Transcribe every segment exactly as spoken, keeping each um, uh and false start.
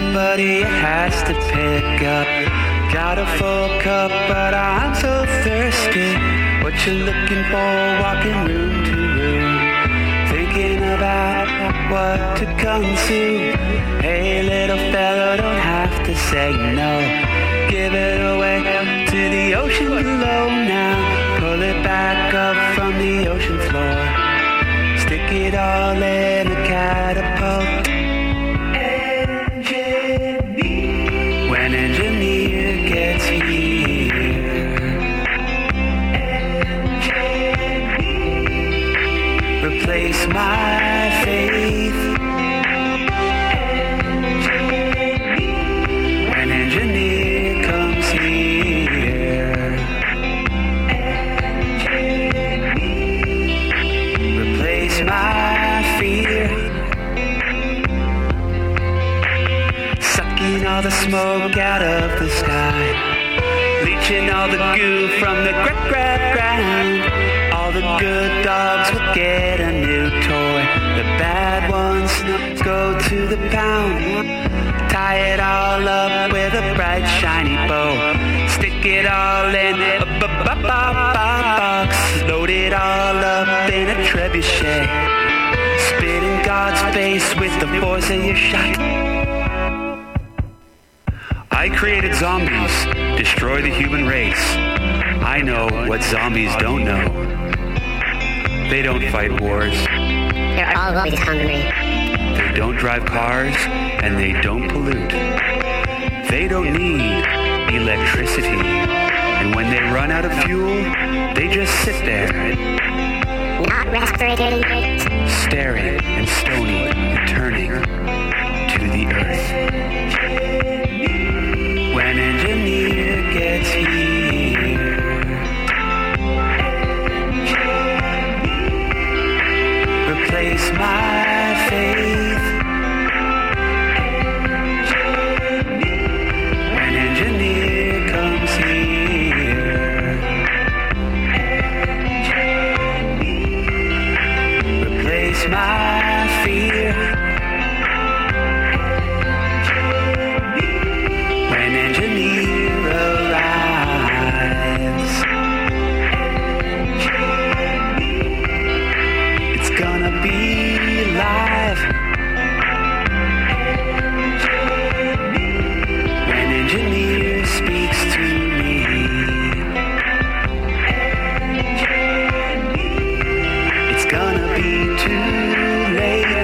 somebody has to pick up. Got a full cup, but I'm so thirsty. What you looking for, walking room to room, thinking about what to consume. Hey little fella, don't have to say no. Give it away to the ocean below now. Pull it back up from the ocean floor. Stick it all in a catapult. Engineer. When engineer gets here. Engineer. Replace my faith. Engineer. When engineer comes here. Engineer. Replace my fear. Sucking all the smoke out of the sky, leaching all the goo from the gra- gra- ground. All the good dogs will get a new toy. The bad ones go to the pound. Tie it all up with a bright shiny bow. Stick it all in a box. Load it all up in a trebuchet. Spit in God's face with the force of your shot. I created zombies, destroy the human race. I know what zombies don't know. They don't fight wars. They're always hungry. They don't drive cars, and they don't pollute. They don't need electricity. And when they run out of fuel, they just sit there. Not respirating. Staring and stony and turning to the earth. When engineer gets here. Replace my faith. When engineer comes here. Replace my fear. When engineer arrives, it's gonna be live. When engineer speaks to me, it's gonna be too late.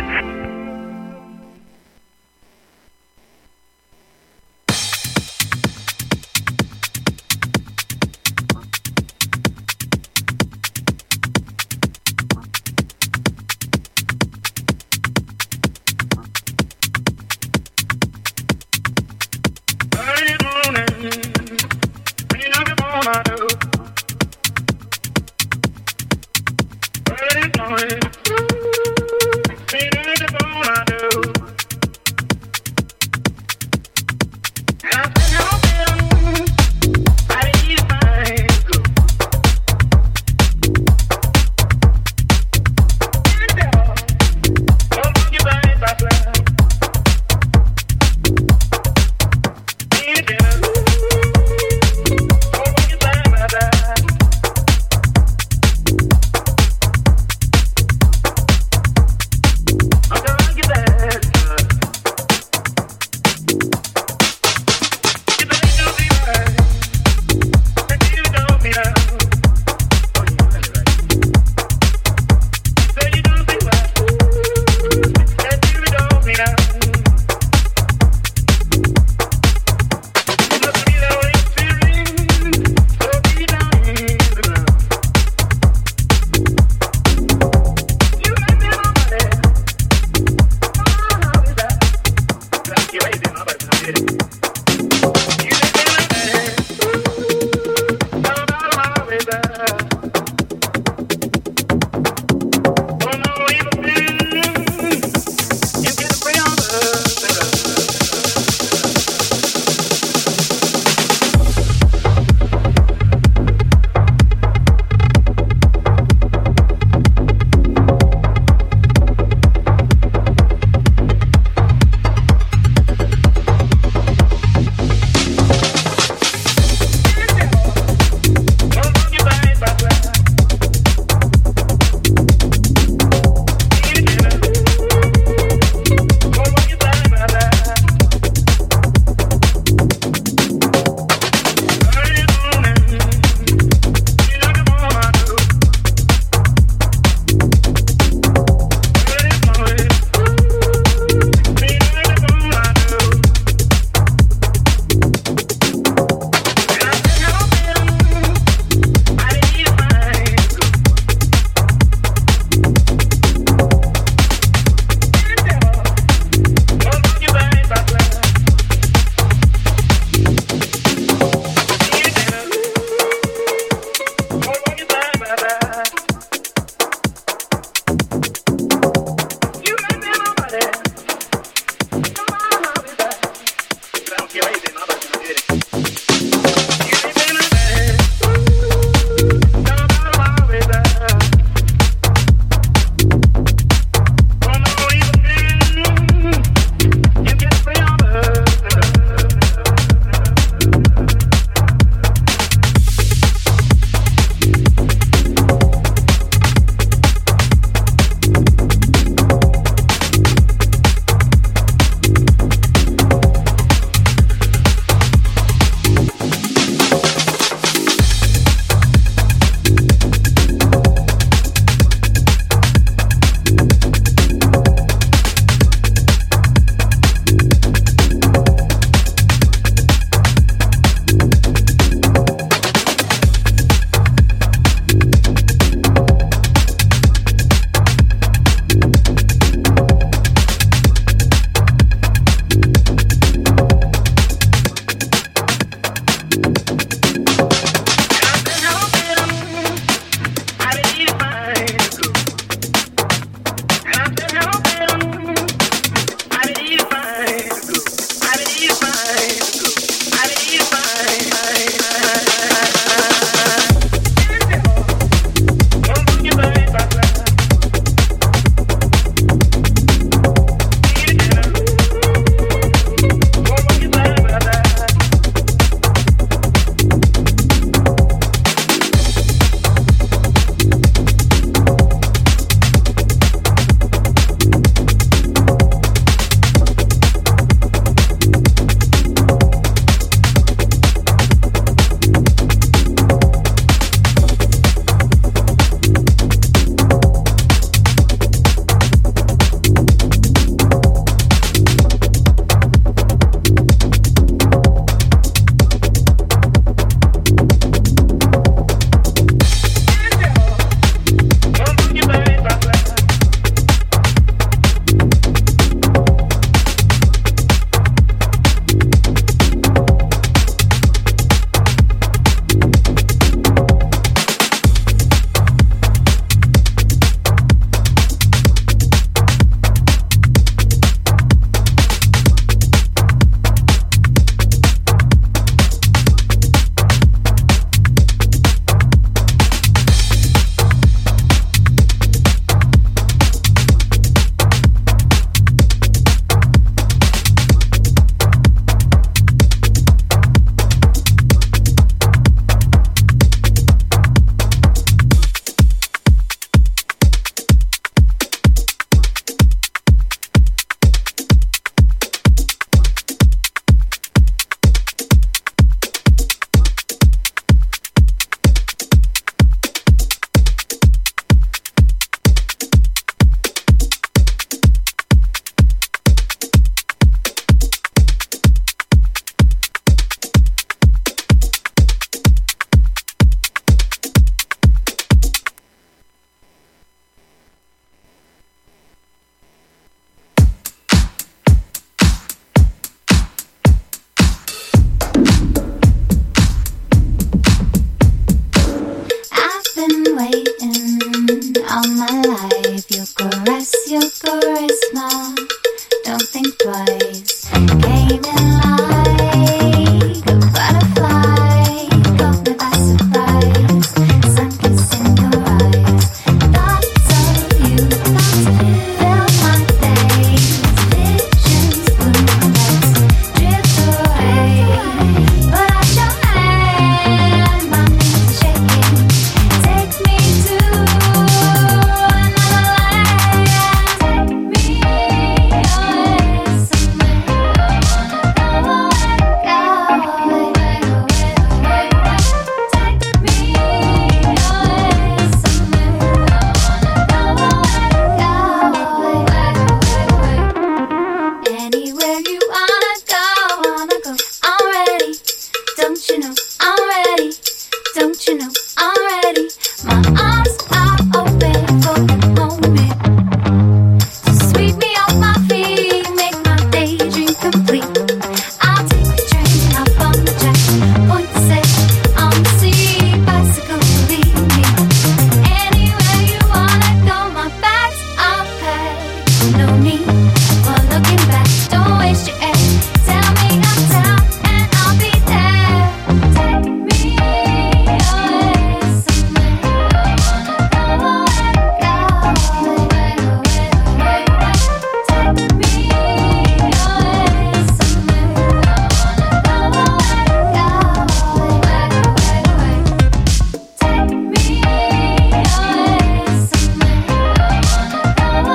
waiting all my life. Your caress, your charisma. Don't think twice. Came in like a butterfly. Caught me by surprise. Sun kissing your eyes. Thoughts of you, thoughts of you. Fill my days. Visions, moonlights, drift away. Put out your hand, my knees shaking. Take me to another land. Take me away somewhere. I wanna go away, go away, away, away. Take me away somewhere. I wanna go away, go away, away. Anywhere you wanna go, wanna go. I'm ready. Don't you know I'm ready? Don't you know I'm ready? My arms are open for the moment. To sweep me off my feet, make my daydream complete. I'll take the train, hop on the tracks, point to set on the sea. Bicycle, believe me. Anywhere you wanna go, my bags are packed. No need for looking back. Don't waste your air. Tell me I'm down and I'll be there. Take me away somewhere. I wanna go away, go away, away, away, away. Take me away somewhere. I wanna go away, go away, away, away. Take me away somewhere. I wanna go away, go away, away, away, away. Take me away somewhere. I wanna go away, go away, away, away.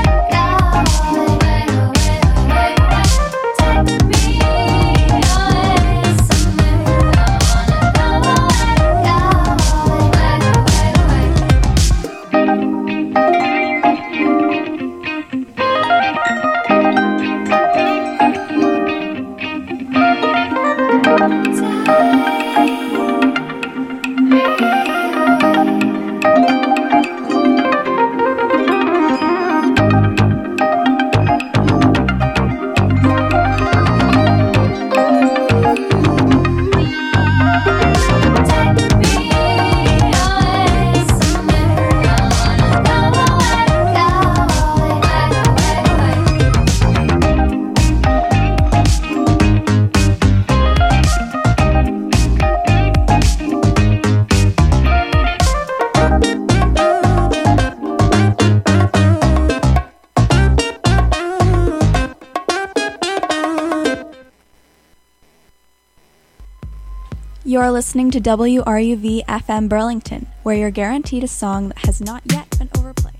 You're listening to W R U V F M Burlington, where you're guaranteed a song that has not yet been overplayed.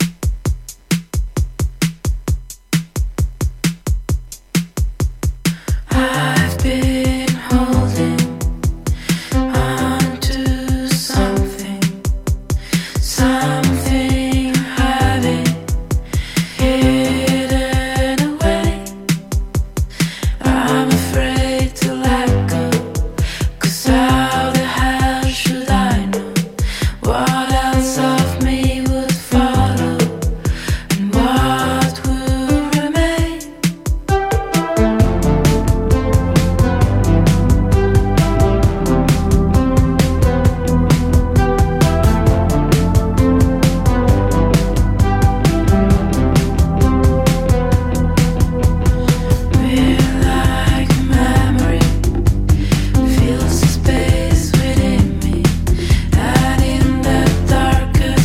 I've been holding on to something, something having hidden away. I'm afraid to let go, 'cause how the hell should I know what else of me would follow and what would remain? We're like a memory, fills the space within me, and in the darkest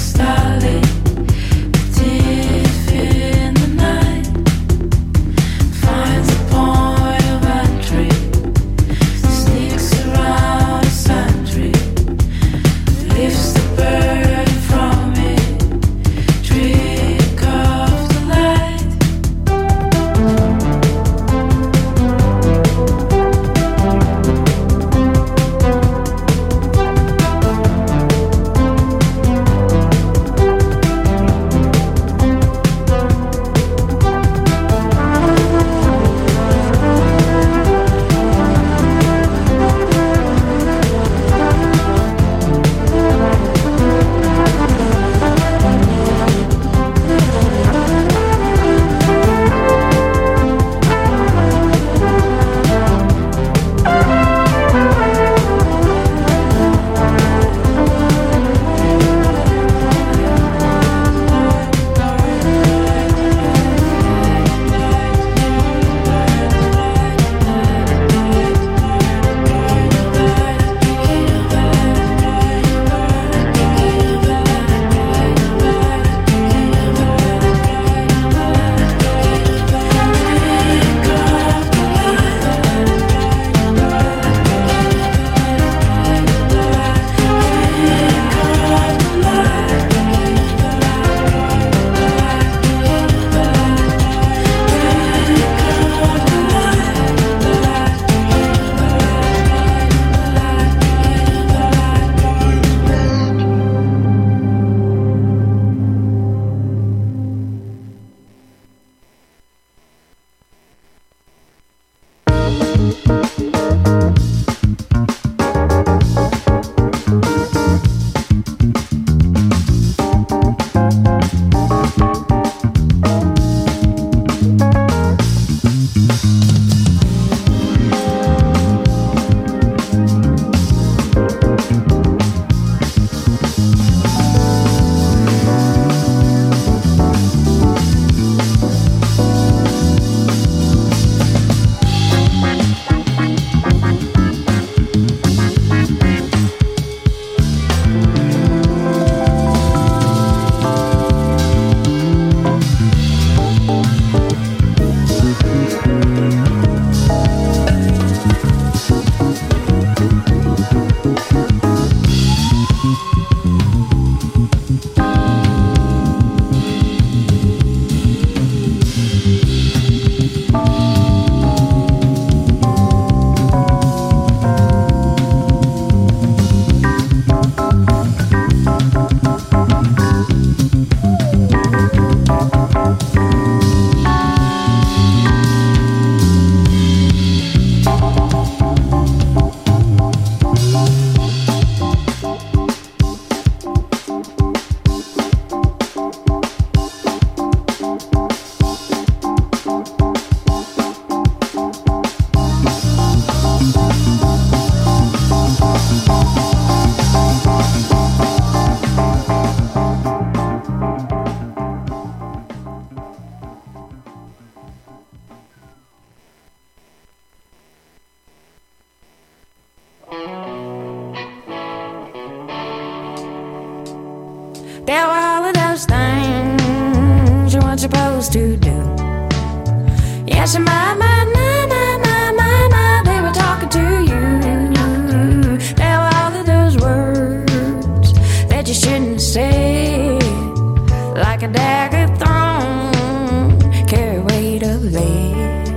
There were all of those things you weren't supposed to do. Yes, and my, my, my, my, my, my, my, they were talking to you. There were all of those words that you shouldn't say, like a dagger thrown, carry weight of lead.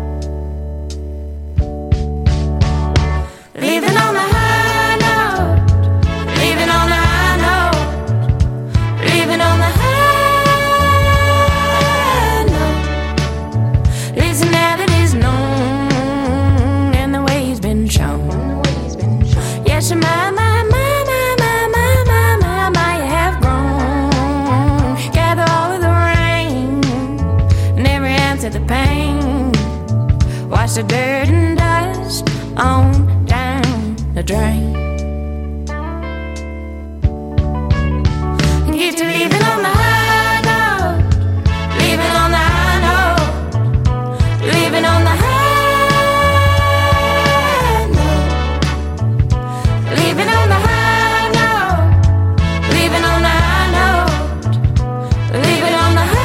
Leaving on the high note, leaving on the high note, leaving on the high note. Listen, now that is known and the way he's been shown. Yes, my, my, my, my, my, my, my, my, my, you have grown. Gather all of the rain and every ounce of the pain. Wash the dirt and dust on down the drain. Get to leaving on the high note, leaving on the high note, leaving on the high note, leaving on the high note, leaving on the high note, leaving on the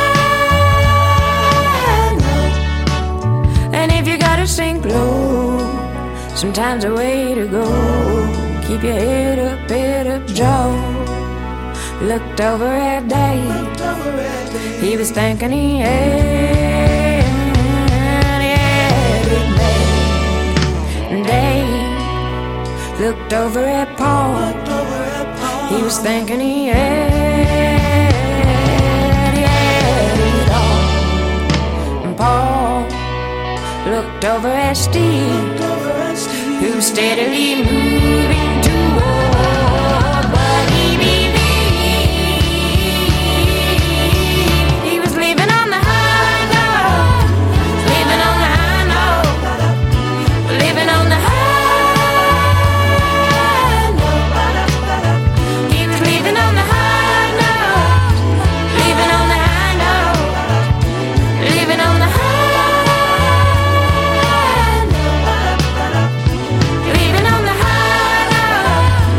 high note. And if you gotta sink low, sometimes the way to go, keep your head up, head up, Joe. Looked over at Dave, he was thinking he had, he had it made. And Dave looked over at Paul, he was thinking he had, he had it all. And Paul looked over at Steve, who was steadily moving toward what he believed. He was leaving on the high note, leaving on the high note, leaving on the high note. He was leaving on the high note, leaving on the high note, leaving on the high note. Leaving on the high note,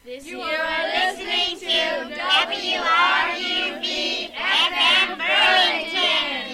You are listening to W R U V F M Burlington.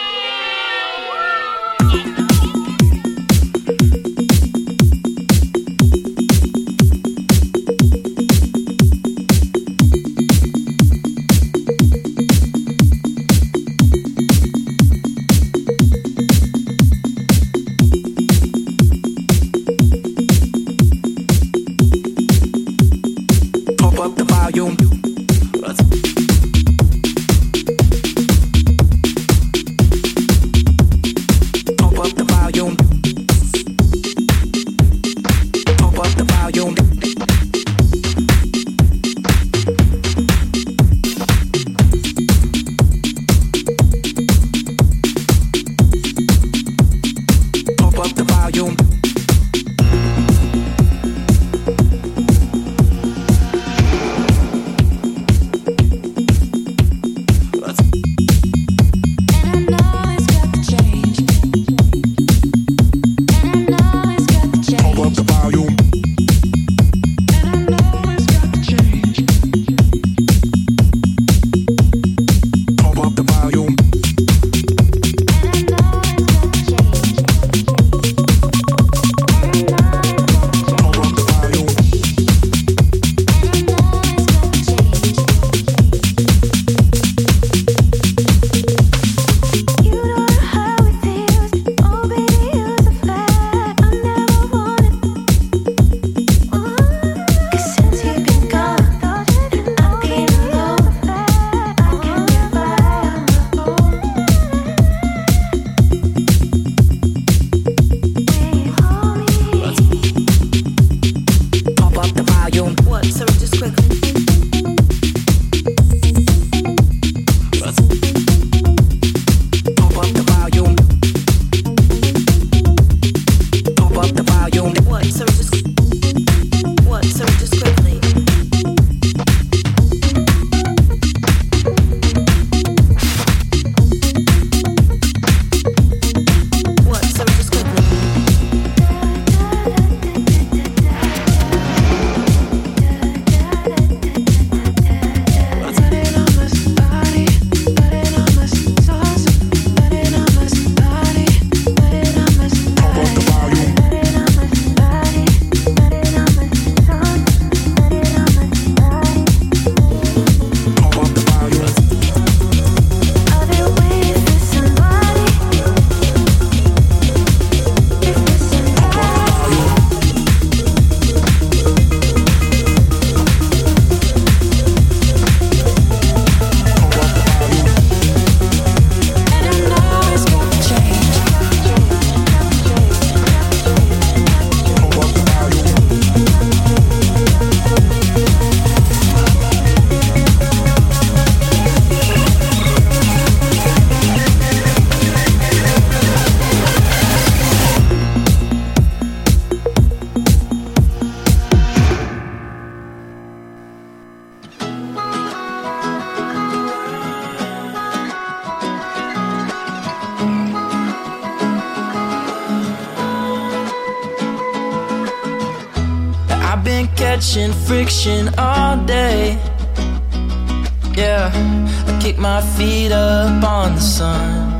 Catching friction all day. Yeah, I kick my feet up on the sun.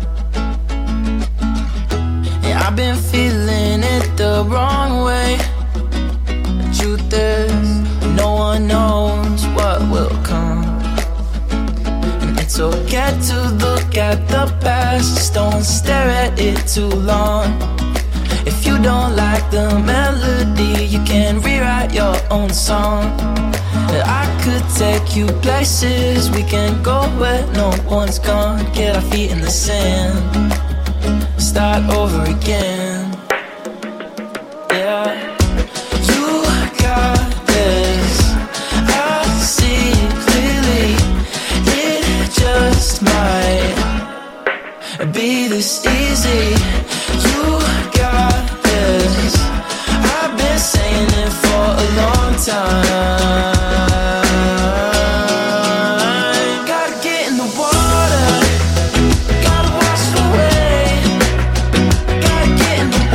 Yeah, I've been feeling it the wrong way. The truth is, no one knows what will come. And it's okay to look at the past, just don't stare at it too long. If you don't like the melody, you can rewrite your own song. I could take you places, we can go where no one's gone. Get our feet in the sand, start over again. Yeah, you got this, I see clearly. It just might be this easy. You got this, I've been saying it for a long time. Gotta get in the water, gotta wash away. Gotta get in the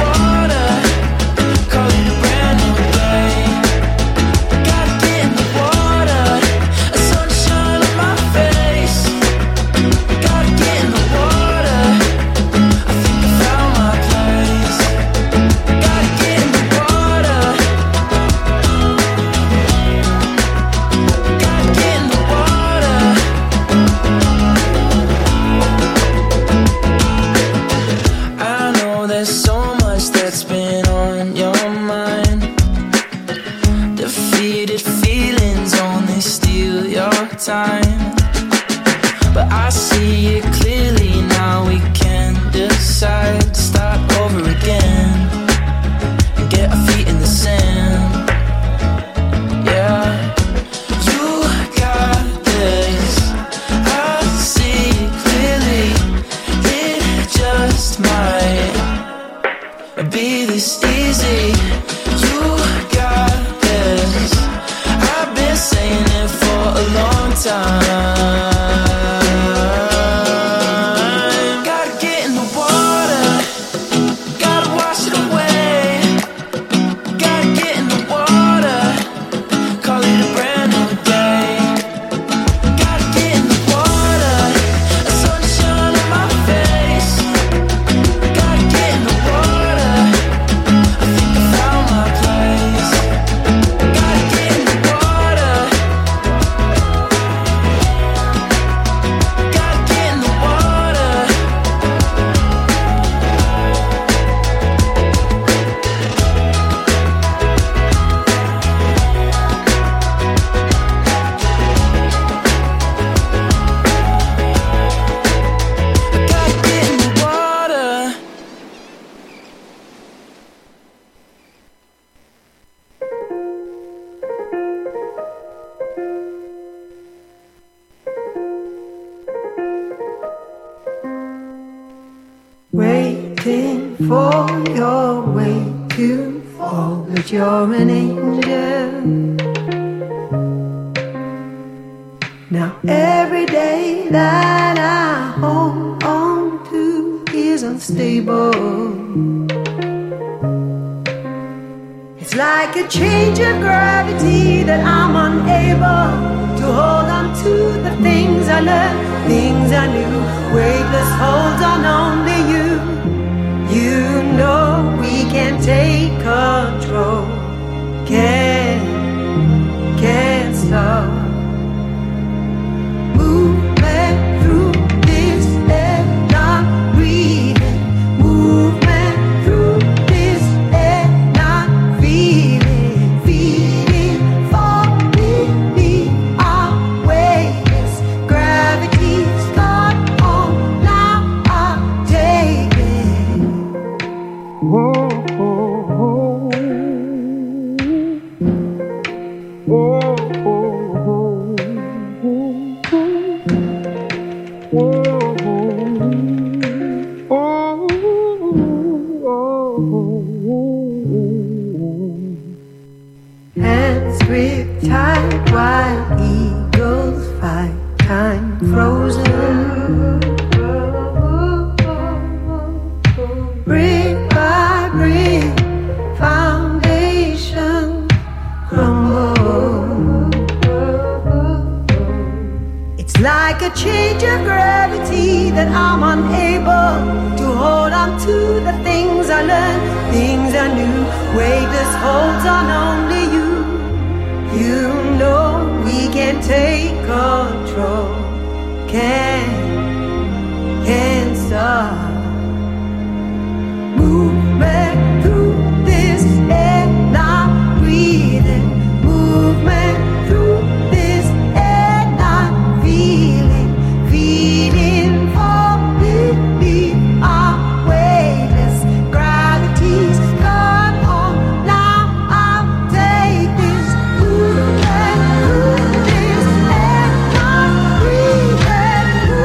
time. But I see it clearly now. We can decide to start over again and get our feet in the sand. Yeah, you got this. I see it clearly. It just might be this easy. You got this. I've been saying it for a long time. Gotta get in the water, gotta wash it away. Gotta get in the water, call it a brand new day. Gotta get in the water, a sunshine on my face. Gotta get in the water, I think I found my place. Gotta get in the water, gotta get in the water. Gotta get in the water. Waiting for your way to fall, but you're an angel. Now every day that I hold on to is unstable. It's like a change of gravity that I'm unable to hold on to the things I learned, things I knew. Weightless holds on only you. You know we can take control. Can't, can't stop. Movement through this air, not breathing. Movement through this air, not feeling. Feeling, falling, we are weightless. Gravity's gone on, now I'm taking. Whoa, whoa, whoa. Whoa, whoa, hands grip tight while eagles fight, time frozen. Brick by brick, foundation crumble. It's like a change of gravity that I'm unable to hold on to the things I learned, things I knew. Weightless holds on only you. You know we can take control. Can't, can't stop. Movement through this air, not breathing. Movement through this air, not feeling. Feeling, falling, we are weightless. Gravity's gone on, now I'll take this. Movement through this air, not breathing.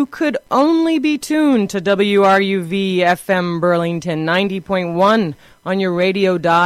could only be tuned to W R U V F M Burlington ninety point one on your radio dial.